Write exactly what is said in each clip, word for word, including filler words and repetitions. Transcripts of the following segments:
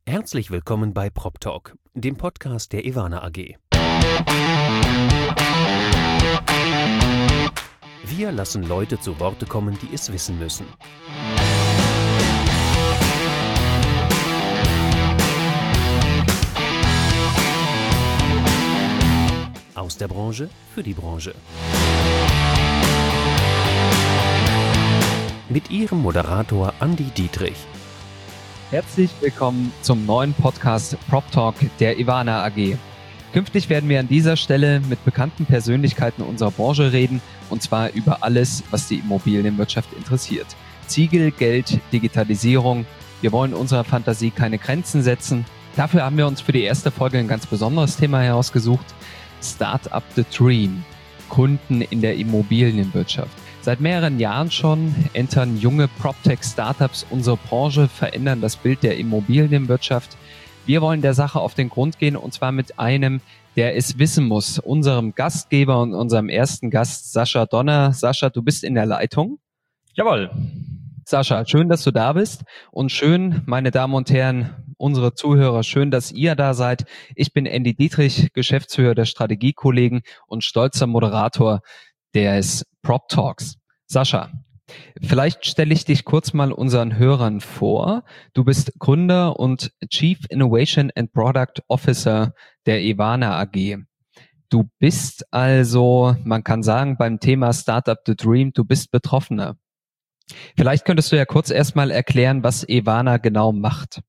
Herzlich willkommen bei PropTalk, dem Podcast der Evana A G. Wir lassen Leute zu Worte kommen, die es wissen müssen. Aus der Branche für die Branche. Mit Ihrem Moderator Andi Dietrich. Herzlich willkommen zum neuen Podcast PropTalk der Evana A G. Künftig werden wir an dieser Stelle mit bekannten Persönlichkeiten unserer Branche reden, und zwar über alles, was die Immobilienwirtschaft interessiert. Ziegel, Geld, Digitalisierung. Wir wollen unserer Fantasie keine Grenzen setzen. Dafür haben wir uns für die erste Folge ein ganz besonderes Thema herausgesucht. Startup the Dream. Kunden in der Immobilienwirtschaft. Seit mehreren Jahren schon entern junge PropTech-Startups unsere Branche, verändern das Bild der Immobilienwirtschaft. Wir wollen der Sache auf den Grund gehen, und zwar mit einem, der es wissen muss, unserem Gastgeber und unserem ersten Gast, Sascha Donner. Sascha, du bist in der Leitung. Jawohl. Sascha, schön, dass du da bist, und schön, meine Damen und Herren, unsere Zuhörer, schön, dass ihr da seid. Ich bin Andi Dietrich, Geschäftsführer der Strategiekollegen und stolzer Moderator des PropTalks. Sascha, vielleicht stelle ich dich kurz mal unseren Hörern vor. Du bist Gründer und Chief Innovation and Product Officer der Evana A G. Du bist also, man kann sagen, beim Thema Startup the Dream, du bist Betroffener. Vielleicht könntest du ja kurz erstmal erklären, was Evana genau macht.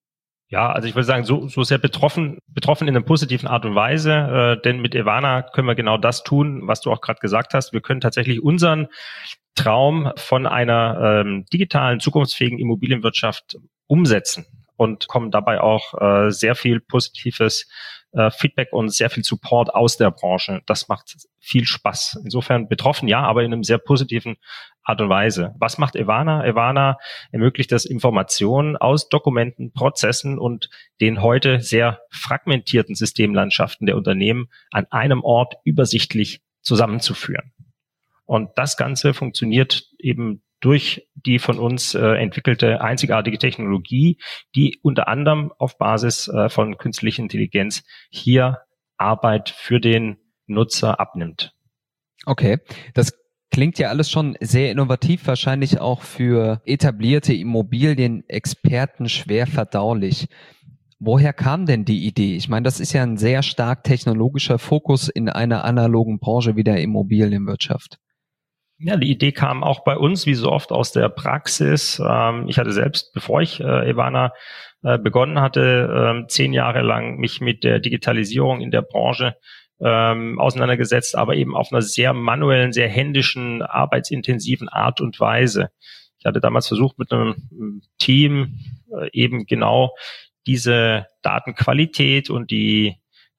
Ja, also ich würde sagen, so, so sehr betroffen, betroffen in einer positiven Art und Weise, äh, denn mit Evana können wir genau das tun, was du auch gerade gesagt hast. Wir können tatsächlich unseren Traum von einer ähm, digitalen, zukunftsfähigen Immobilienwirtschaft umsetzen und kommen dabei auch äh, sehr viel positives äh, Feedback und sehr viel Support aus der Branche. Das macht viel Spaß. Insofern betroffen, ja, aber in einem sehr positiven Art und Weise. Was macht Evana? Evana ermöglicht das, Informationen aus Dokumenten, Prozessen und den heute sehr fragmentierten Systemlandschaften der Unternehmen an einem Ort übersichtlich zusammenzuführen. Und das Ganze funktioniert eben durch die von uns äh, entwickelte einzigartige Technologie, die unter anderem auf Basis äh, von künstlicher Intelligenz hier Arbeit für den Nutzer abnimmt. Okay, das klingt ja alles schon sehr innovativ, wahrscheinlich auch für etablierte Immobilienexperten schwer verdaulich. Woher kam denn die Idee? Ich meine, das ist ja ein sehr stark technologischer Fokus in einer analogen Branche wie der Immobilienwirtschaft. Ja, die Idee kam auch bei uns, wie so oft, aus der Praxis. Ich hatte selbst, bevor ich Evana begonnen hatte, zehn Jahre lang mich mit der Digitalisierung in der Branche ähm, auseinandergesetzt, aber eben auf einer sehr manuellen, sehr händischen, arbeitsintensiven Art und Weise. Ich hatte damals versucht, mit einem Team äh, eben genau diese Datenqualität und die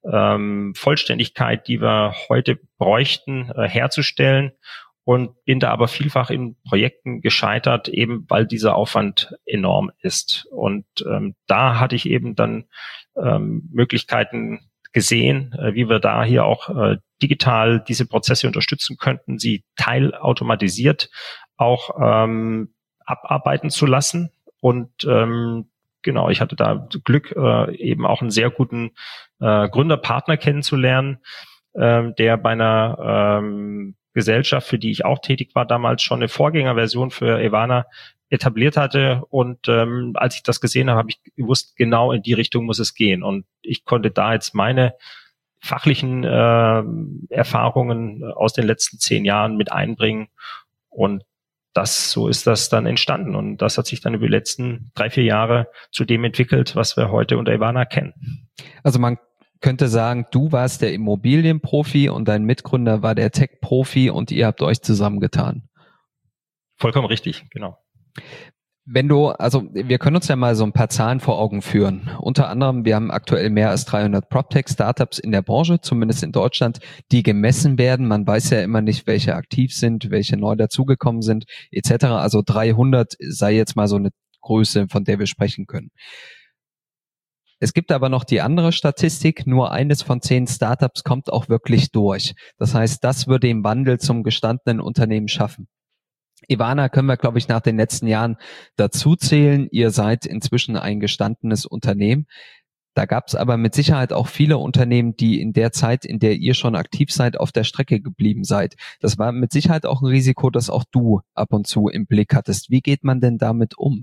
ähm, Vollständigkeit, die wir heute bräuchten, äh, herzustellen, und bin da aber vielfach in Projekten gescheitert, eben weil dieser Aufwand enorm ist. Und ähm, da hatte ich eben dann ähm, Möglichkeiten gesehen, äh, wie wir da hier auch äh, digital diese Prozesse unterstützen könnten, sie teilautomatisiert auch ähm, abarbeiten zu lassen. Und ähm, genau, ich hatte da Glück, äh, eben auch einen sehr guten äh, Gründerpartner kennenzulernen, äh, der bei einer ähm, Gesellschaft, für die ich auch tätig war, damals schon eine Vorgängerversion für Evana etabliert hatte. Und ähm, als ich das gesehen habe, habe ich gewusst, genau in die Richtung muss es gehen. Und ich konnte da jetzt meine fachlichen äh, Erfahrungen aus den letzten zehn Jahren mit einbringen. Und das, so ist das dann entstanden. Und das hat sich dann über die letzten drei, vier Jahre zu dem entwickelt, was wir heute unter Evana kennen. Also man könnte sagen, du warst der Immobilienprofi und dein Mitgründer war der Tech-Profi, und ihr habt euch zusammengetan. Vollkommen richtig, genau. Wenn du, also wir können uns ja mal so ein paar Zahlen vor Augen führen. Unter anderem, wir haben aktuell mehr als dreihundert PropTech-Startups in der Branche, zumindest in Deutschland, die gemessen werden. Man weiß ja immer nicht, welche aktiv sind, welche neu dazugekommen sind, et cetera. Also dreihundert sei jetzt mal so eine Größe, von der wir sprechen können. Es gibt aber noch die andere Statistik, nur eines von zehn Startups kommt auch wirklich durch. Das heißt, das würde den Wandel zum gestandenen Unternehmen schaffen. Ivana können wir, glaube ich, nach den letzten Jahren dazu zählen. Ihr seid inzwischen ein gestandenes Unternehmen. Da gab es aber mit Sicherheit auch viele Unternehmen, die in der Zeit, in der ihr schon aktiv seid, auf der Strecke geblieben seid. Das war mit Sicherheit auch ein Risiko, das auch du ab und zu im Blick hattest. Wie geht man denn damit um?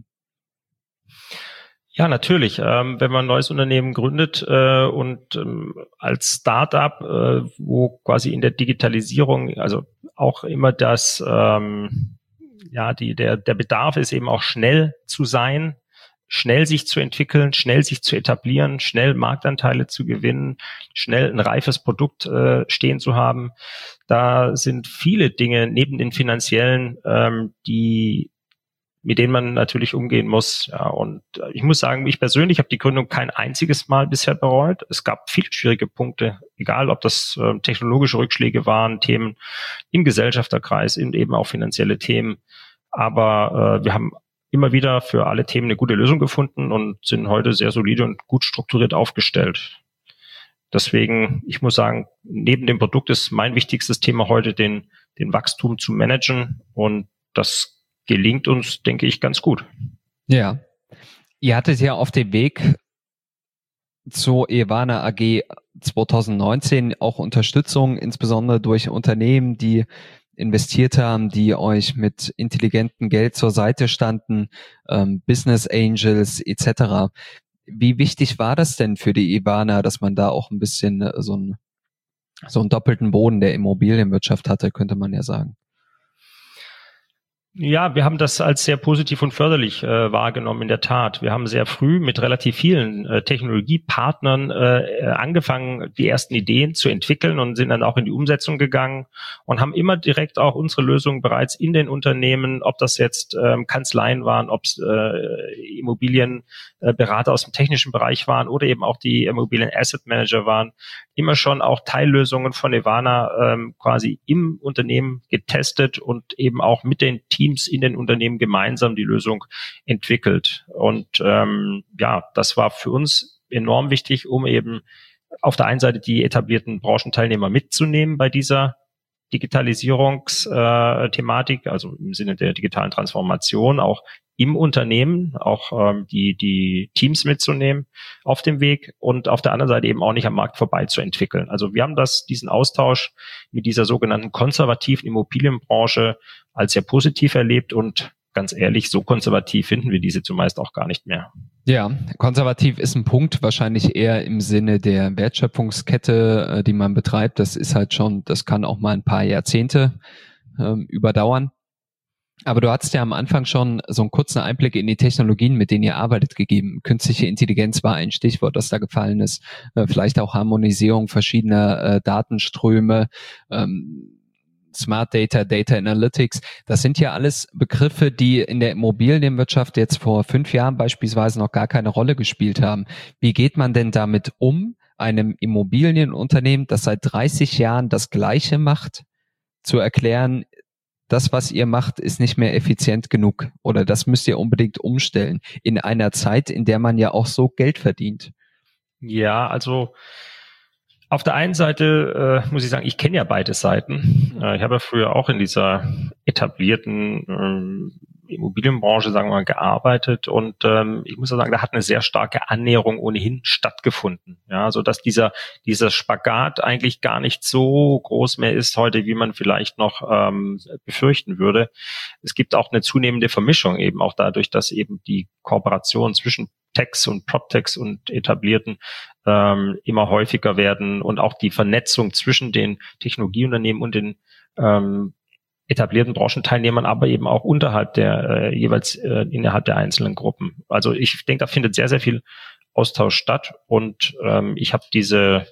Ja, natürlich. Ähm, wenn man ein neues Unternehmen gründet äh, und ähm, als Startup, äh, wo quasi in der Digitalisierung, also auch immer das, ähm, ja, die der der Bedarf ist eben auch schnell zu sein, schnell sich zu entwickeln, schnell sich zu etablieren, schnell Marktanteile zu gewinnen, schnell ein reifes Produkt äh, stehen zu haben. Da sind viele Dinge neben den finanziellen, ähm, die mit denen man natürlich umgehen muss. Ja, und ich muss sagen, ich persönlich habe die Gründung kein einziges Mal bisher bereut. Es gab viele schwierige Punkte, egal ob das äh, technologische Rückschläge waren, Themen im Gesellschafterkreis und eben auch finanzielle Themen. Aber äh, wir haben immer wieder für alle Themen eine gute Lösung gefunden und sind heute sehr solide und gut strukturiert aufgestellt. Deswegen, ich muss sagen, neben dem Produkt ist mein wichtigstes Thema heute, den, den Wachstum zu managen, und das gelingt uns, denke ich, ganz gut. Ja. Ihr hattet ja auf dem Weg zur Ivana A G zwanzig neunzehn auch Unterstützung, insbesondere durch Unternehmen, die investiert haben, die euch mit intelligentem Geld zur Seite standen, ähm, Business Angels et cetera. Wie wichtig war das denn für die Ivana, dass man da auch ein bisschen äh, so, ein, so einen doppelten Boden der Immobilienwirtschaft hatte, könnte man ja sagen? Ja, wir haben das als sehr positiv und förderlich äh, wahrgenommen, in der Tat. Wir haben sehr früh mit relativ vielen äh, Technologiepartnern äh, angefangen, die ersten Ideen zu entwickeln, und sind dann auch in die Umsetzung gegangen und haben immer direkt auch unsere Lösungen bereits in den Unternehmen, ob das jetzt ähm, Kanzleien waren, ob es äh, Immobilienberater äh, aus dem technischen Bereich waren oder eben auch die Immobilien Asset Manager waren, immer schon auch Teillösungen von Ivana ähm, quasi im Unternehmen getestet und eben auch mit den Teams in den Unternehmen gemeinsam die Lösung entwickelt. Und ähm, ja, das war für uns enorm wichtig, um eben auf der einen Seite die etablierten Branchenteilnehmer mitzunehmen bei dieser Digitalisierungsthematik, äh, also im Sinne der digitalen Transformation, auch im Unternehmen, auch ähm, die die Teams mitzunehmen auf dem Weg, und auf der anderen Seite eben auch nicht am Markt vorbei zu entwickeln. Also wir haben das, diesen Austausch mit dieser sogenannten konservativen Immobilienbranche als sehr positiv erlebt, und ganz ehrlich, so konservativ finden wir diese zumeist auch gar nicht mehr. Ja, konservativ ist ein Punkt, wahrscheinlich eher im Sinne der Wertschöpfungskette, die man betreibt. Das ist halt schon, das kann auch mal ein paar Jahrzehnte ähm, überdauern. Aber du hattest ja am Anfang schon so einen kurzen Einblick in die Technologien, mit denen ihr arbeitet, gegeben. Künstliche Intelligenz war ein Stichwort, das da gefallen ist. Äh, vielleicht auch Harmonisierung verschiedener äh, Datenströme, ähm, Smart Data, Data Analytics. Das sind ja alles Begriffe, die in der Immobilienwirtschaft jetzt vor fünf Jahren beispielsweise noch gar keine Rolle gespielt haben. Wie geht man denn damit um, einem Immobilienunternehmen, das seit dreißig Jahren das Gleiche macht, zu erklären, das, was ihr macht, ist nicht mehr effizient genug, oder das müsst ihr unbedingt umstellen in einer Zeit, in der man ja auch so Geld verdient? Ja, also auf der einen Seite äh, muss ich sagen, ich kenne ja beide Seiten. Äh, ich habe ja früher auch in dieser etablierten ähm, Immobilienbranche, sagen wir mal, gearbeitet, und ähm, ich muss sagen, da hat eine sehr starke Annäherung ohnehin stattgefunden. Ja, so dass dieser dieser Spagat eigentlich gar nicht so groß mehr ist heute, wie man vielleicht noch ähm, befürchten würde. Es gibt auch eine zunehmende Vermischung, eben auch dadurch, dass eben die Kooperation zwischen Techs und PropTechs und etablierten ähm, immer häufiger werden, und auch die Vernetzung zwischen den Technologieunternehmen und den ähm, etablierten Branchenteilnehmern, aber eben auch unterhalb der, äh, jeweils äh, innerhalb der einzelnen Gruppen. Also ich denke, da findet sehr, sehr viel Austausch statt, und ähm, ich habe diese,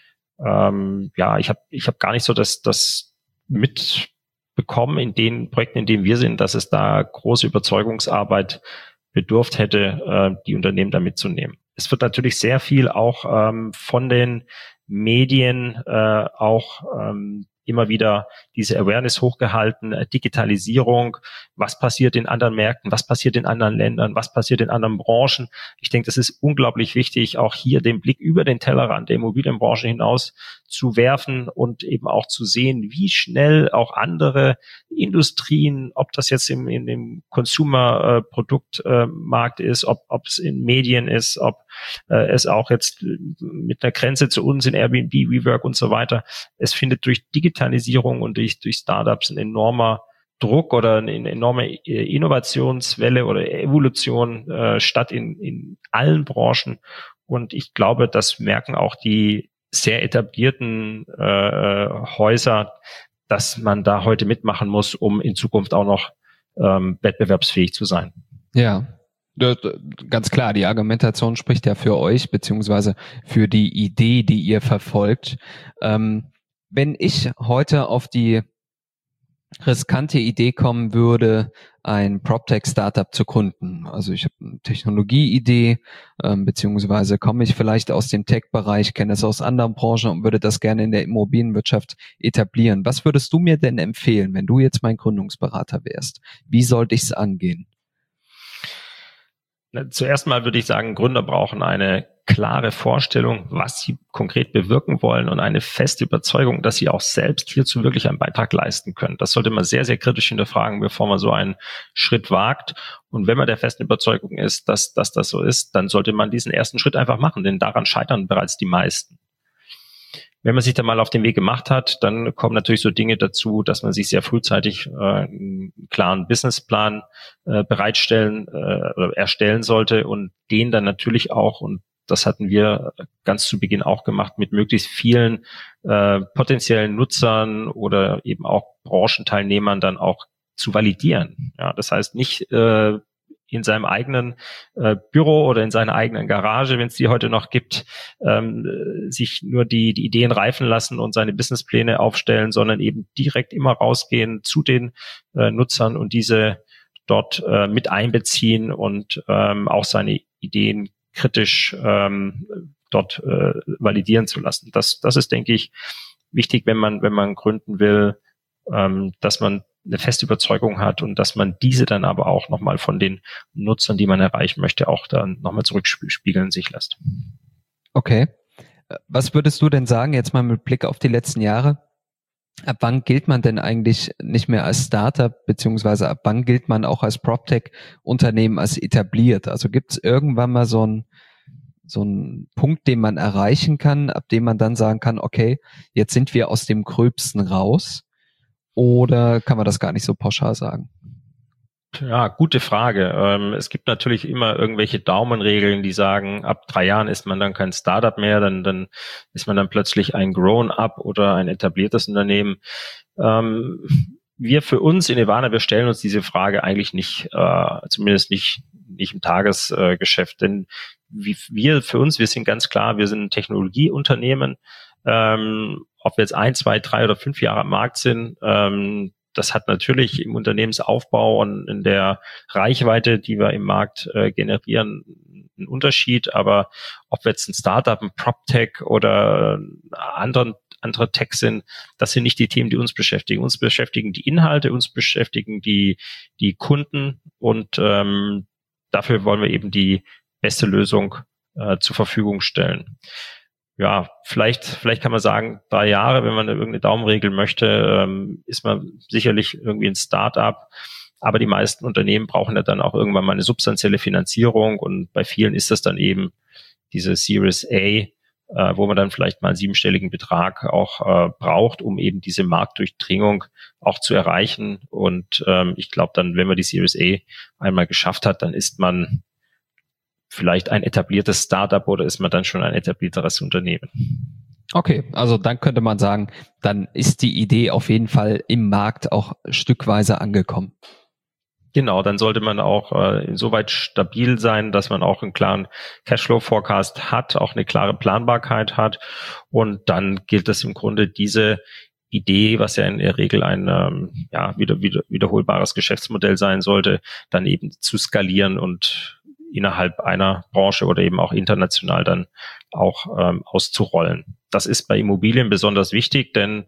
ähm, ja, ich habe ich habe gar nicht so das, das mitbekommen in den Projekten, in denen wir sind, dass es da große Überzeugungsarbeit bedurft hätte, äh, die Unternehmen da mitzunehmen. Es wird natürlich sehr viel auch ähm, von den Medien äh, auch ähm, immer wieder diese Awareness hochgehalten, äh, Digitalisierung, was passiert in anderen Märkten, was passiert in anderen Ländern, was passiert in anderen Branchen. Ich denke, das ist unglaublich wichtig, auch hier den Blick über den Tellerrand der Immobilienbranche hinaus zu werfen und eben auch zu sehen, wie schnell auch andere Industrien, ob das jetzt im, in dem Consumer-Produktmarkt ist, ob ob es in Medien ist, ob äh, es auch jetzt mit einer Grenze zu uns in Airbnb, WeWork und so weiter, es findet durch Digitalisierung und durch, durch Startups ein enormer Druck oder eine enorme Innovationswelle oder Evolution äh, statt in, in allen Branchen. Und ich glaube, das merken auch die sehr etablierten äh, Häuser, dass man da heute mitmachen muss, um in Zukunft auch noch ähm, wettbewerbsfähig zu sein. Ja, ganz klar, die Argumentation spricht ja für euch, beziehungsweise für die Idee, die ihr verfolgt. Ähm, wenn ich heute auf die riskante Idee kommen würde, ein PropTech-Startup zu gründen. Also ich habe eine Technologieidee, ähm, beziehungsweise komme ich vielleicht aus dem Tech-Bereich, kenne es aus anderen Branchen und würde das gerne in der Immobilienwirtschaft etablieren. Was würdest du mir denn empfehlen, wenn du jetzt mein Gründungsberater wärst? Wie sollte ich es angehen? Zuerst mal würde ich sagen, Gründer brauchen eine klare Vorstellung, was sie konkret bewirken wollen und eine feste Überzeugung, dass sie auch selbst hierzu wirklich einen Beitrag leisten können. Das sollte man sehr, sehr kritisch hinterfragen, bevor man so einen Schritt wagt. Und wenn man der festen Überzeugung ist, dass, dass das so ist, dann sollte man diesen ersten Schritt einfach machen, denn daran scheitern bereits die meisten. Wenn man sich da mal auf den Weg gemacht hat, dann kommen natürlich so Dinge dazu, dass man sich sehr frühzeitig äh, einen klaren Businessplan äh, bereitstellen äh, oder erstellen sollte und den dann natürlich auch, und das hatten wir ganz zu Beginn auch gemacht, mit möglichst vielen äh, potenziellen Nutzern oder eben auch Branchenteilnehmern dann auch zu validieren. Ja, das heißt nicht äh, in seinem eigenen äh, Büro oder in seiner eigenen Garage, wenn es die heute noch gibt, ähm, sich nur die, die Ideen reifen lassen und seine Businesspläne aufstellen, sondern eben direkt immer rausgehen zu den äh, Nutzern und diese dort äh, mit einbeziehen und ähm, auch seine Ideen kritisch ähm, dort äh, validieren zu lassen. Das, das ist, denke ich, wichtig, wenn man, wenn man gründen will, ähm, dass man eine feste Überzeugung hat und dass man diese dann aber auch nochmal von den Nutzern, die man erreichen möchte, auch dann nochmal zurückspiegeln sich lässt. Okay. Was würdest du denn sagen, jetzt mal mit Blick auf die letzten Jahre? Ab wann gilt man denn eigentlich nicht mehr als Startup, beziehungsweise ab wann gilt man auch als PropTech-Unternehmen als etabliert? Also gibt es irgendwann mal so einen so einen Punkt, den man erreichen kann, ab dem man dann sagen kann, okay, jetzt sind wir aus dem Gröbsten raus? Oder kann man das gar nicht so pauschal sagen? Ja, gute Frage. Ähm, es gibt natürlich immer irgendwelche Daumenregeln, die sagen, ab drei Jahren ist man dann kein Startup mehr, dann, dann ist man dann plötzlich ein Grown-up oder ein etabliertes Unternehmen. Ähm, wir für uns in Evana, wir stellen uns diese Frage eigentlich nicht, äh, zumindest nicht, nicht im Tagesgeschäft, denn wie, wir für uns, wir sind ganz klar, wir sind ein Technologieunternehmen. Ähm, ob wir jetzt ein, zwei, drei oder fünf Jahre am Markt sind, ähm, das hat natürlich im Unternehmensaufbau und in der Reichweite, die wir im Markt äh, generieren, einen Unterschied. Aber ob wir jetzt ein Startup, ein PropTech oder anderen, andere Tech sind, das sind nicht die Themen, die uns beschäftigen. Uns beschäftigen die Inhalte, uns beschäftigen die, die Kunden und ähm, dafür wollen wir eben die beste Lösung äh, zur Verfügung stellen. Ja, vielleicht, vielleicht kann man sagen, drei Jahre, wenn man irgendeine Daumenregel möchte, ähm, ist man sicherlich irgendwie ein Start-up. Aber die meisten Unternehmen brauchen ja dann auch irgendwann mal eine substanzielle Finanzierung und bei vielen ist das dann eben diese Series A, äh, wo man dann vielleicht mal einen siebenstelligen Betrag auch äh, braucht, um eben diese Marktdurchdringung auch zu erreichen. Und ähm, ich glaube dann, wenn man die Series A einmal geschafft hat, dann ist man vielleicht ein etabliertes Startup oder ist man dann schon ein etablierteres Unternehmen. Okay, also dann könnte man sagen, dann ist die Idee auf jeden Fall im Markt auch stückweise angekommen. Genau, dann sollte man auch äh, insoweit stabil sein, dass man auch einen klaren Cashflow-Forecast hat, auch eine klare Planbarkeit hat und dann gilt es im Grunde, diese Idee, was ja in der Regel ein ähm, ja wieder, wieder wiederholbares Geschäftsmodell sein sollte, dann eben zu skalieren und innerhalb einer Branche oder eben auch international dann auch ähm, auszurollen. Das ist bei Immobilien besonders wichtig, denn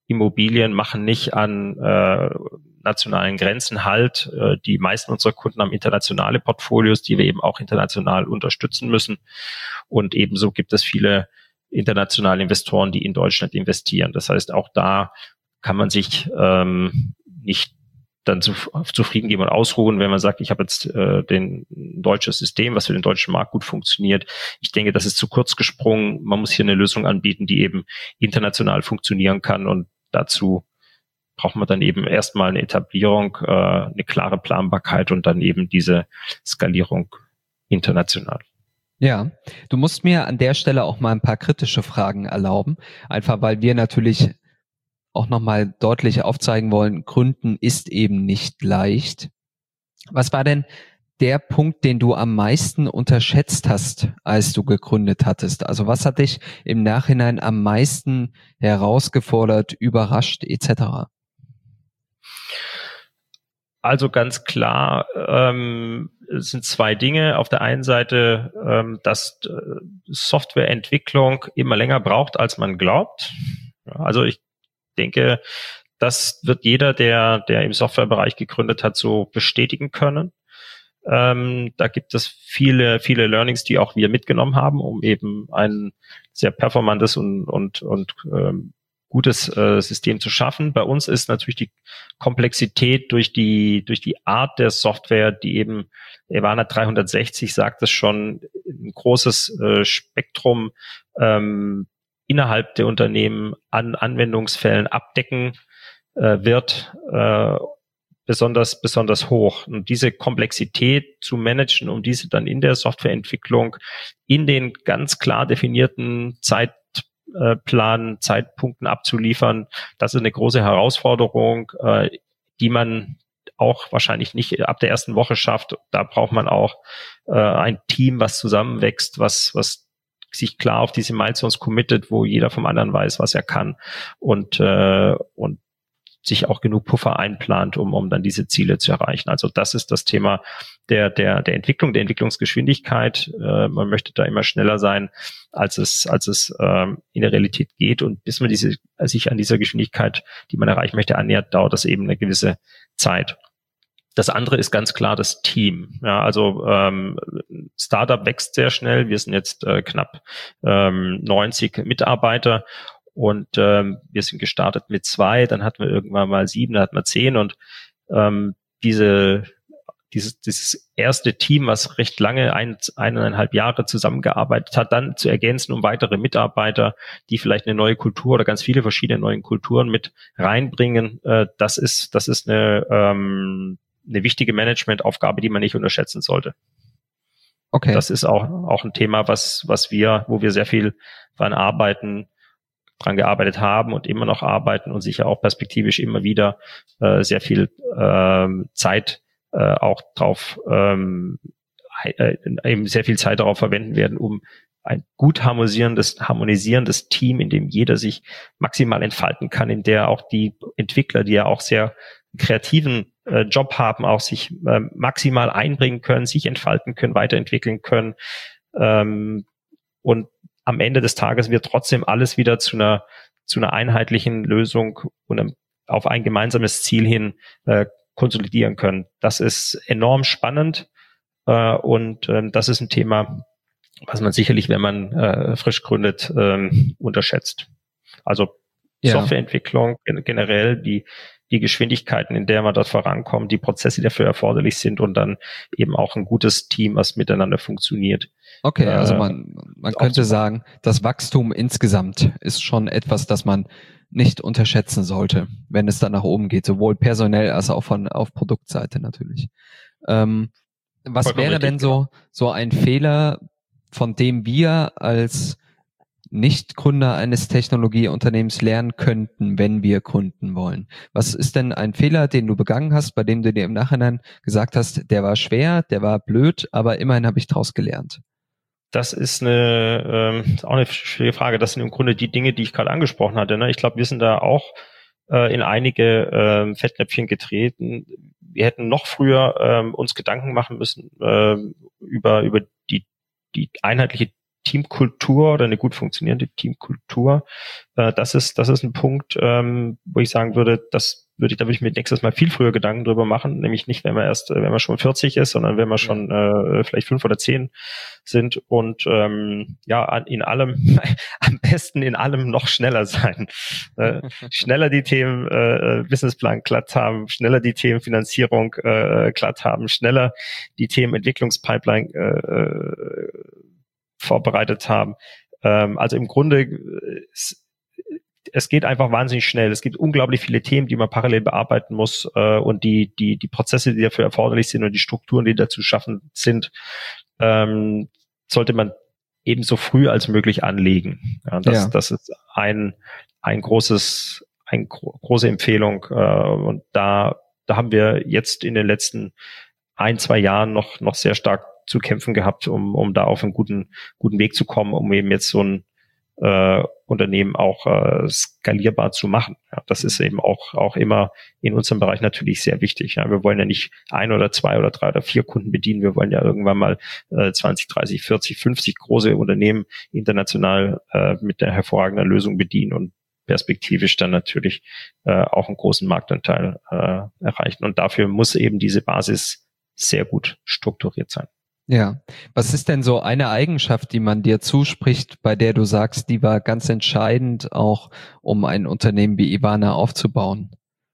Immobilien machen nicht an äh, nationalen Grenzen halt. Äh, die meisten unserer Kunden haben internationale Portfolios, die wir eben auch international unterstützen müssen. Und ebenso gibt es viele internationale Investoren, die in Deutschland investieren. Das heißt, auch da kann man sich ähm, nicht dann zu, zufrieden geben und ausruhen, wenn man sagt, ich habe jetzt äh, den ein deutsches System, was für den deutschen Markt gut funktioniert. Ich denke, das ist zu kurz gesprungen. Man muss hier eine Lösung anbieten, die eben international funktionieren kann, und dazu braucht man dann eben erstmal eine Etablierung, äh, eine klare Planbarkeit und dann eben diese Skalierung international. Ja, du musst mir an der Stelle auch mal ein paar kritische Fragen erlauben, einfach weil wir natürlich auch nochmal deutlich aufzeigen wollen, Gründen ist eben nicht leicht. Was war denn der Punkt, den du am meisten unterschätzt hast, als du gegründet hattest? Also was hat dich im Nachhinein am meisten herausgefordert, überrascht et cetera? Also ganz klar, ähm, es sind zwei Dinge. Auf der einen Seite, ähm, dass äh, Softwareentwicklung immer länger braucht, als man glaubt. Ja, also ich denke, das wird jeder, der, der im Softwarebereich gegründet hat, so bestätigen können. Ähm, da gibt es viele, viele Learnings, die auch wir mitgenommen haben, um eben ein sehr performantes und, und, und ähm, gutes äh, System zu schaffen. Bei uns ist natürlich die Komplexität durch die durch die Art der Software, die eben Evana dreihundertsechzig sagt es schon, ein großes äh, Spektrum ähm, innerhalb der Unternehmen an Anwendungsfällen abdecken äh, wird, äh, besonders besonders hoch. Und diese Komplexität zu managen, um diese dann in der Softwareentwicklung in den ganz klar definierten Zeit Plan, Zeitpunkten abzuliefern, das ist eine große Herausforderung, äh, die man auch wahrscheinlich nicht ab der ersten Woche schafft. Da braucht man auch äh, ein Team, was zusammenwächst, was was sich klar auf diese Milestones committet, wo jeder vom anderen weiß, was er kann, und äh, und sich auch genug Puffer einplant, um um dann diese Ziele zu erreichen. Also das ist das Thema der der der Entwicklung, der Entwicklungsgeschwindigkeit. Äh, man möchte da immer schneller sein, als es als es ähm, in der Realität geht. Und bis man diese sich an dieser Geschwindigkeit, die man erreichen möchte, annähert, dauert das eben eine gewisse Zeit. Das andere ist ganz klar das Team. Ja, also ähm, Startup wächst sehr schnell. Wir sind jetzt äh, knapp ähm, neunzig Mitarbeiter. Und ähm, wir sind gestartet mit zwei, dann hatten wir irgendwann mal sieben, dann hatten wir zehn, und ähm, diese dieses dieses erste Team, was recht lange, ein, eineinhalb Jahre zusammengearbeitet hat, dann zu ergänzen um weitere Mitarbeiter, die vielleicht eine neue Kultur oder ganz viele verschiedene neue Kulturen mit reinbringen, äh, das ist das ist eine ähm, eine wichtige Managementaufgabe, die man nicht unterschätzen sollte. Okay. Das ist auch auch ein Thema, was was wir, wo wir sehr viel dran arbeiten, dran gearbeitet haben und immer noch arbeiten und sicher auch perspektivisch immer wieder äh, sehr viel ähm, Zeit äh, auch drauf ähm, äh, eben sehr viel Zeit darauf verwenden werden, um ein gut harmonisierendes, harmonisierendes Team, in dem jeder sich maximal entfalten kann, in der auch die Entwickler, die ja auch sehr kreativen äh, Job haben, auch sich äh, maximal einbringen können, sich entfalten können, weiterentwickeln können, ähm, und am Ende des Tages wird trotzdem alles wieder zu einer zu einer einheitlichen Lösung und einem, auf ein gemeinsames Ziel hin äh, konsolidieren können. Das ist enorm spannend äh, und äh, das ist ein Thema, was man sicherlich, wenn man äh, frisch gründet, äh, unterschätzt. Also ja. Softwareentwicklung generell, die die Geschwindigkeiten, in der man dort vorankommt, die Prozesse, die dafür erforderlich sind, und dann eben auch ein gutes Team, was miteinander funktioniert. Okay, also man, man könnte sagen, das Wachstum insgesamt ist schon etwas, das man nicht unterschätzen sollte, wenn es dann nach oben geht, sowohl personell als auch von auf Produktseite natürlich. Ähm, was Vollkommen wäre denn so so ein Fehler, von dem wir als Nicht-Gründer eines Technologieunternehmens lernen könnten, wenn wir gründen wollen? Was ist denn ein Fehler, den du begangen hast, bei dem du dir im Nachhinein gesagt hast, der war schwer, der war blöd, aber immerhin habe ich daraus gelernt? Das ist eine ähm, auch eine schwierige Frage. Das sind im Grunde die Dinge, die ich gerade angesprochen hatte. Ne? Ich glaube, wir sind da auch äh, in einige äh, Fettnäpfchen getreten. Wir hätten noch früher äh, uns Gedanken machen müssen äh, über über die die einheitliche Teamkultur oder eine gut funktionierende Teamkultur. Äh, das ist, das ist ein Punkt, ähm, wo ich sagen würde, das würde ich, da würde ich mir nächstes Mal viel früher Gedanken drüber machen, nämlich nicht, wenn man erst, wenn man schon vierzig ist, sondern wenn man schon äh, vielleicht fünf oder zehn sind und ähm, ja, in allem, am besten in allem noch schneller sein. Äh, schneller die Themen äh, Businessplan glatt haben, schneller die Themen Finanzierung äh, glatt haben, schneller die Themen Entwicklungspipeline äh, vorbereitet haben. Ähm, also im Grunde ist, es geht einfach wahnsinnig schnell. Es gibt unglaublich viele Themen, die man parallel bearbeiten muss äh, und die die die Prozesse, die dafür erforderlich sind und die Strukturen, die dazu schaffen sind, ähm, sollte man ebenso früh als möglich anlegen. Ja, das, ja. das ist ein ein großes eine gro- große Empfehlung äh, und da da haben wir jetzt in den letzten ein zwei Jahren noch noch sehr stark zu kämpfen gehabt, um um da auf einen guten guten Weg zu kommen, um eben jetzt so ein äh, Unternehmen auch äh, skalierbar zu machen. Ja, das ist eben auch auch immer in unserem Bereich natürlich sehr wichtig. Ja, wir wollen ja nicht ein oder zwei oder drei oder vier Kunden bedienen. Wir wollen ja irgendwann mal äh, zwanzig, dreißig, vierzig, fünfzig große Unternehmen international äh, mit der hervorragenden Lösung bedienen und perspektivisch dann natürlich äh, auch einen großen Marktanteil äh, erreichen. Und dafür muss eben diese Basis sehr gut strukturiert sein. Ja, was ist denn so eine Eigenschaft, die man dir zuspricht, bei der du sagst, die war ganz entscheidend auch, um ein Unternehmen wie Ivana aufzubauen?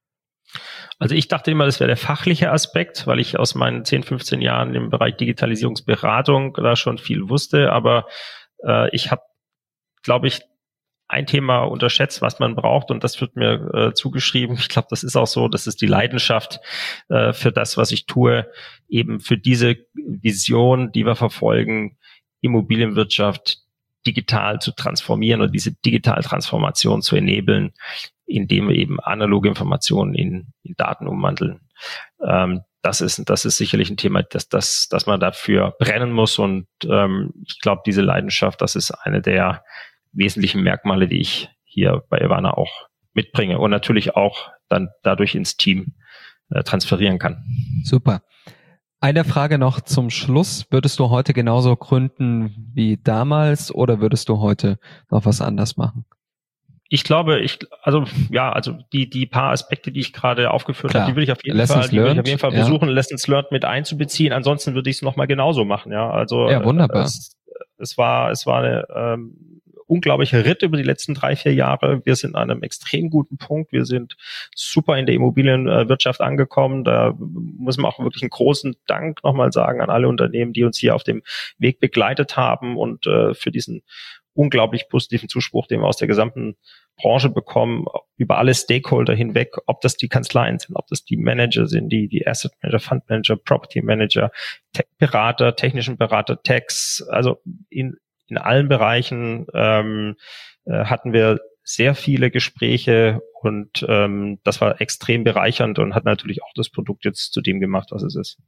Also ich dachte immer, das wäre der fachliche Aspekt, weil ich aus meinen zehn, fünfzehn Jahren im Bereich Digitalisierungsberatung da schon viel wusste, aber äh, ich habe, glaube ich, ein Thema unterschätzt, was man braucht, und das wird mir äh, zugeschrieben. Ich glaube, das ist auch so, das ist die Leidenschaft äh, für das, was ich tue, eben für diese Vision, die wir verfolgen, Immobilienwirtschaft digital zu transformieren und diese Digitaltransformation zu enablen, indem wir eben analoge Informationen in, in Daten umwandeln. Ähm, das ist, das ist sicherlich ein Thema, dass, dass, dass man dafür brennen muss, und ähm, ich glaube, diese Leidenschaft, das ist eine der wesentlichen Merkmale, die ich hier bei Ivana auch mitbringe und natürlich auch dann dadurch ins Team äh, transferieren kann. Super. Eine Frage noch zum Schluss. Würdest du heute genauso gründen wie damals oder würdest du heute noch was anders machen? Ich glaube, ich, also, ja, also, die, die paar Aspekte, die ich gerade aufgeführt habe, die würde ich auf jeden Lessons Fall, die würde ich learned, auf jeden Fall ja. versuchen, Lessons learned mit einzubeziehen. Ansonsten würde ich es nochmal genauso machen, ja. Also, ja, wunderbar. Es, es war, es war eine, ähm, unglaublicher Ritt über die letzten drei, vier Jahre. Wir sind an einem extrem guten Punkt. Wir sind super in der Immobilienwirtschaft angekommen. Da muss man auch wirklich einen großen Dank nochmal sagen an alle Unternehmen, die uns hier auf dem Weg begleitet haben und äh, für diesen unglaublich positiven Zuspruch, den wir aus der gesamten Branche bekommen, über alle Stakeholder hinweg, ob das die Kanzleien sind, ob das die Manager sind, die, die Asset Manager, Fund Manager, Property Manager, Tech Berater, technischen Berater, Tax, also in In allen Bereichen ähm, äh, hatten wir sehr viele Gespräche und ähm, das war extrem bereichernd und hat natürlich auch das Produkt jetzt zu dem gemacht, was es ist.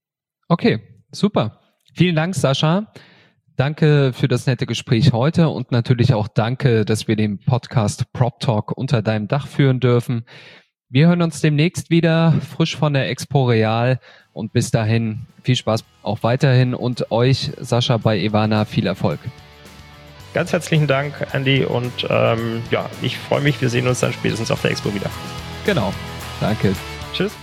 Okay, super. Vielen Dank, Sascha. Danke für das nette Gespräch heute und natürlich auch danke, dass wir den Podcast Prop Talk unter deinem Dach führen dürfen. Wir hören uns demnächst wieder, frisch von der Expo Real, und bis dahin viel Spaß auch weiterhin und euch, Sascha, bei Ivana viel Erfolg. Ganz herzlichen Dank, Andy, und ähm, ja, ich freue mich, wir sehen uns dann spätestens auf der Expo wieder. Genau, danke. Tschüss.